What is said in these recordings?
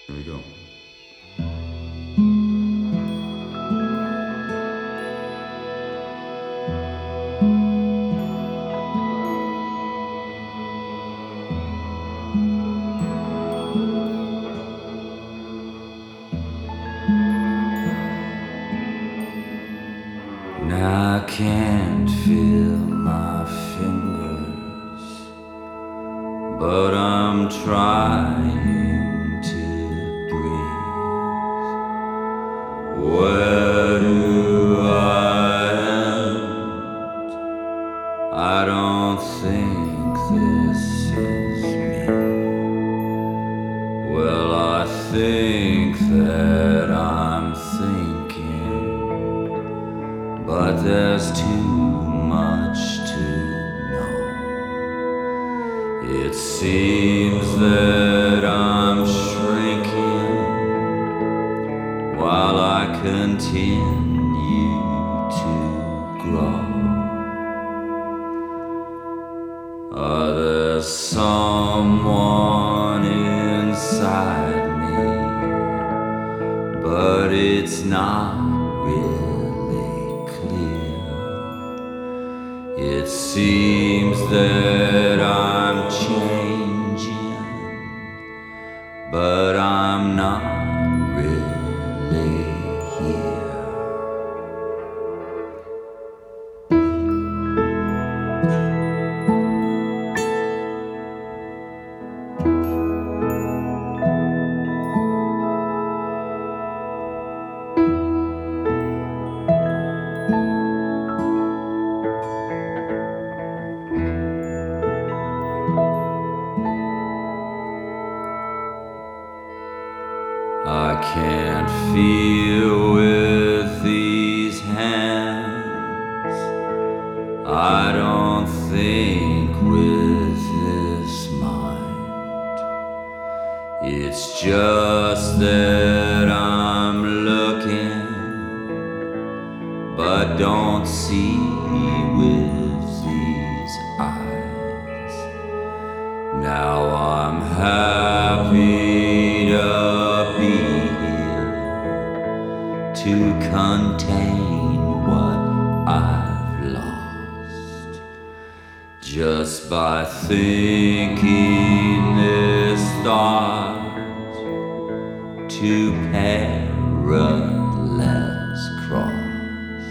Here we go. Now I can't feel my fingers, but I'm trying to breathe. Where do I end? I don't think this is me. Well, I think that I'm thinking, but there's too much to know. It seems that I'm shrinking while I continue to grow. There's someone inside me, but it's not really clear. It seems that I'm changing, but I'm not really here. I can't feel with these hands. I don't think with this mind. It's just that I'm looking, but don't see with these eyes. Now I'm happy to be here to contain what I've lost. Just by thinking this thought to perilous cross.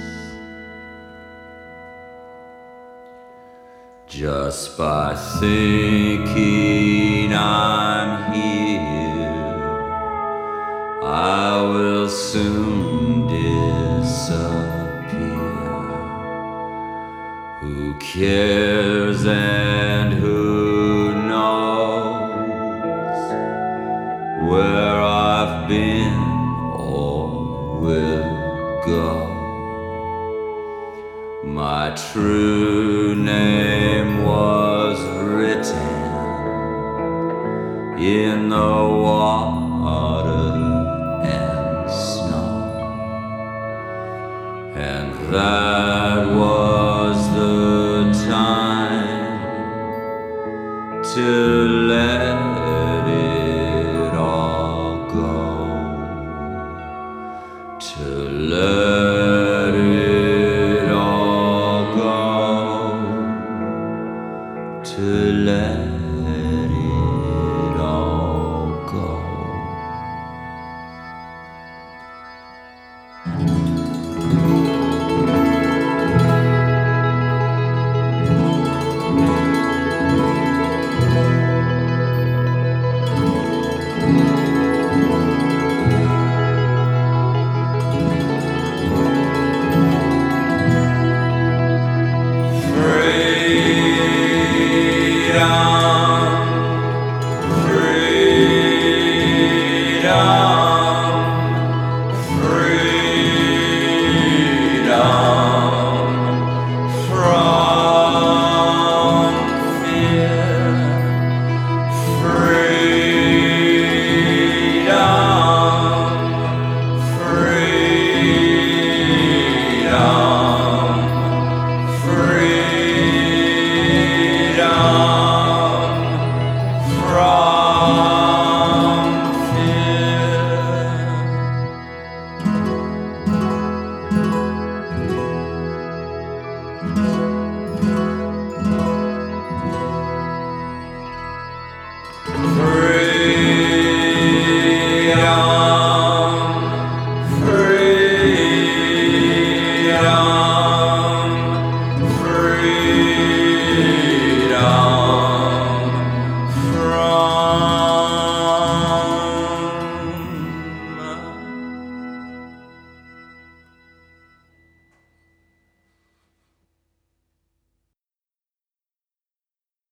Just by thinking I'm here, I will soon disappear. Who cares and who knows where I've been or will go? My true name was written in the water and snow, and that was the time to let it all go, to let it all go, to let it all go. Freedom, freedom.